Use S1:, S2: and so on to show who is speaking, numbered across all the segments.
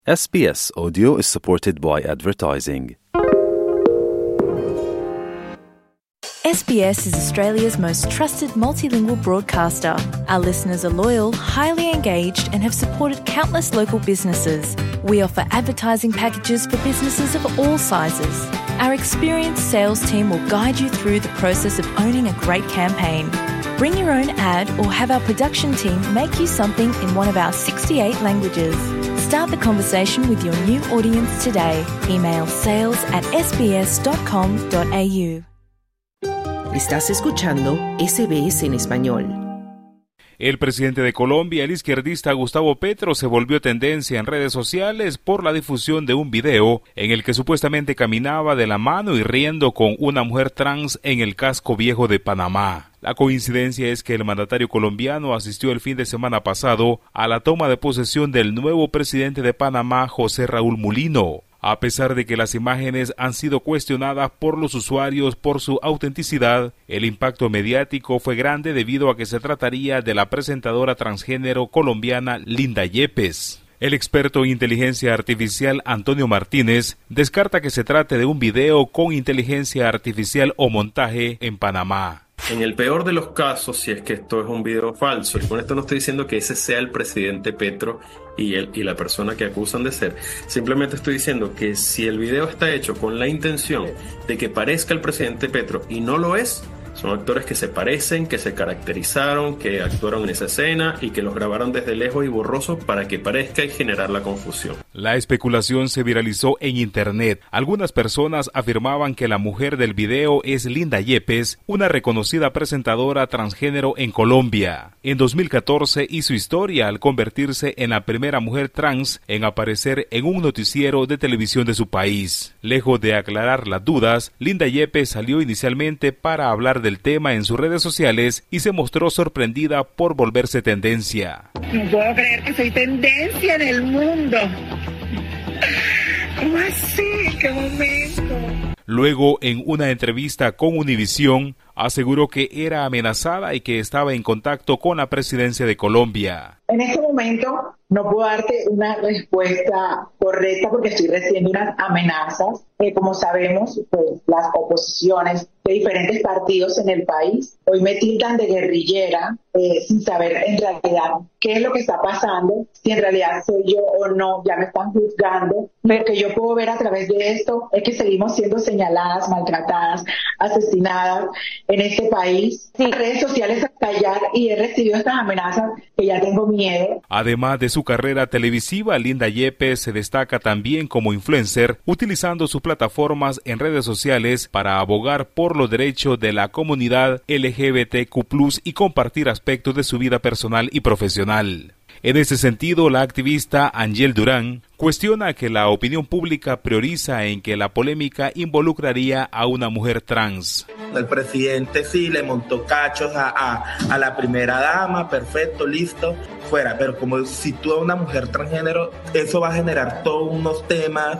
S1: SBS Audio is supported by advertising.
S2: SBS is Australia's most trusted multilingual broadcaster. Our listeners are loyal, highly engaged, and have supported countless local businesses. We offer advertising packages for businesses of all sizes. Our experienced sales team will guide you through the process of owning a great campaign. Bring your own ad or have our production team make you something in one of our 68 languages. Start the conversation with your new audience today. Email sales@sbs.com.au.
S3: Estás escuchando SBS en español.
S4: El presidente de Colombia, el izquierdista Gustavo Petro, se volvió tendencia en redes sociales por la difusión de un video en el que supuestamente caminaba de la mano y riendo con una mujer trans en el casco viejo de Panamá. La coincidencia es que el mandatario colombiano asistió el fin de semana pasado a la toma de posesión del nuevo presidente de Panamá, José Raúl Mulino. A pesar de que las imágenes han sido cuestionadas por los usuarios por su autenticidad, el impacto mediático fue grande debido a que se trataría de la presentadora transgénero colombiana Linda Yepes. El experto en inteligencia artificial Antonio Martínez descarta que se trate de un video con inteligencia artificial o montaje en Panamá.
S5: En el peor de los casos, si es que esto es un video falso, y con esto no estoy diciendo que ese sea el presidente Petro y la persona que acusan de ser, simplemente estoy diciendo que si el video está hecho con la intención de que parezca el presidente Petro y no lo es, son actores que se parecen, que se caracterizaron, que actuaron en esa escena y que los grabaron desde lejos y borrosos para que parezca y generar la confusión.
S4: La especulación se viralizó en internet. Algunas personas afirmaban que la mujer del video es Linda Yepes, una reconocida presentadora transgénero en Colombia. En 2014 hizo historia al convertirse en la primera mujer trans en aparecer en un noticiero de televisión de su país. Lejos de aclarar las dudas, Linda Yepes salió inicialmente para hablar del tema en sus redes sociales y se mostró sorprendida por volverse tendencia.
S6: No puedo creer que soy tendencia en el mundo. ¿Cómo así? ¡Qué momento!
S4: Luego, en una entrevista con Univisión, aseguró que era amenazada y que estaba en contacto con la presidencia de Colombia.
S7: En este momento no puedo darte una respuesta correcta porque estoy recibiendo unas amenazas. Como sabemos, pues, las oposiciones de diferentes partidos en el país hoy me tildan de guerrillera sin saber en realidad qué es lo que está pasando, si en realidad soy yo o no, ya me están juzgando. Lo que yo puedo ver a través de esto es que seguimos siendo señaladas, maltratadas, asesinadas en este país. Sí, redes sociales hasta allá y he recibido estas amenazas que ya tengo miedo.
S4: Además de su carrera televisiva, Linda Yepes se destaca también como influencer, utilizando sus plataformas en redes sociales para abogar por los derechos de la comunidad LGBTQ+, y compartir aspectos de su vida personal y profesional. En ese sentido, la activista Angel Durán cuestiona que la opinión pública prioriza en que la polémica involucraría a una mujer trans.
S8: El presidente sí le montó cachos a la primera dama, perfecto, listo, fuera. Pero como si tú a una mujer transgénero, eso va a generar todos unos temas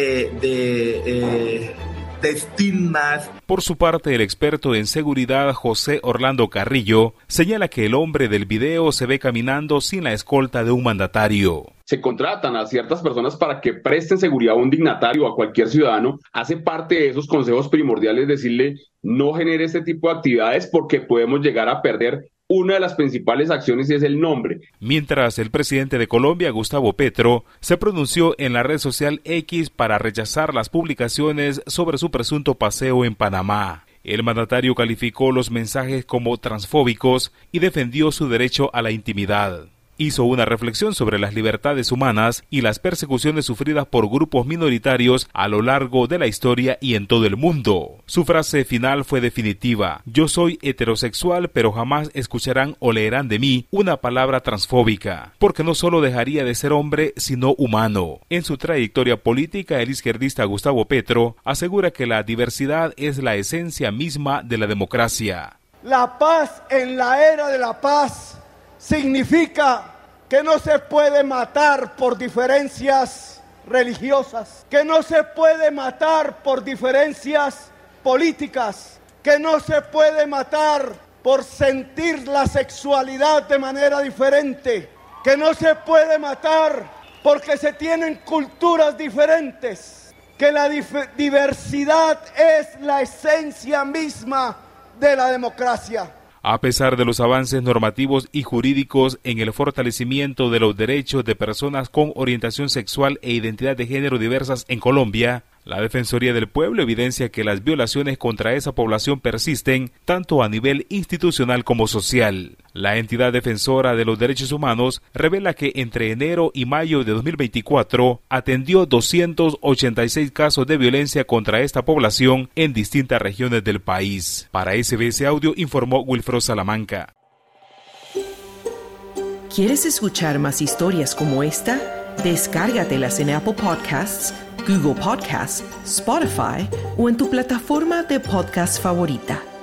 S8: de estigmas.
S4: Por su parte, el experto en seguridad José Orlando Carrillo señala que el hombre del video se ve caminando sin la escolta de un mandatario.
S9: Se contratan a ciertas personas para que presten seguridad a un dignatario o a cualquier ciudadano. Hace parte de esos consejos primordiales decirle no genere este tipo de actividades porque podemos llegar a perder una de las principales acciones, y es el nombre.
S4: Mientras el presidente de Colombia, Gustavo Petro, se pronunció en la red social X para rechazar las publicaciones sobre su presunto paseo en Panamá. El mandatario calificó los mensajes como transfóbicos y defendió su derecho a la intimidad. Hizo una reflexión sobre las libertades humanas y las persecuciones sufridas por grupos minoritarios a lo largo de la historia y en todo el mundo. Su frase final fue definitiva: yo soy heterosexual, pero jamás escucharán o leerán de mí una palabra transfóbica, porque no solo dejaría de ser hombre, sino humano. En su trayectoria política, el izquierdista Gustavo Petro asegura que la diversidad es la esencia misma de la democracia.
S10: La paz en la era de la paz significa que no se puede matar por diferencias religiosas, que no se puede matar por diferencias políticas, que no se puede matar por sentir la sexualidad de manera diferente, que no se puede matar porque se tienen culturas diferentes, que la diversidad es la esencia misma de la democracia.
S4: A pesar de los avances normativos y jurídicos en el fortalecimiento de los derechos de personas con orientación sexual e identidad de género diversas en Colombia, la Defensoría del Pueblo evidencia que las violaciones contra esa población persisten tanto a nivel institucional como social. La entidad defensora de los derechos humanos revela que entre enero y mayo de 2024 atendió 286 casos de violencia contra esta población en distintas regiones del país. Para SBS Audio informó Wilfredo Salamanca.
S3: ¿Quieres escuchar más historias como esta? Descárgatelas en Apple Podcasts, Google Podcasts, Spotify o en tu plataforma de podcast favorita.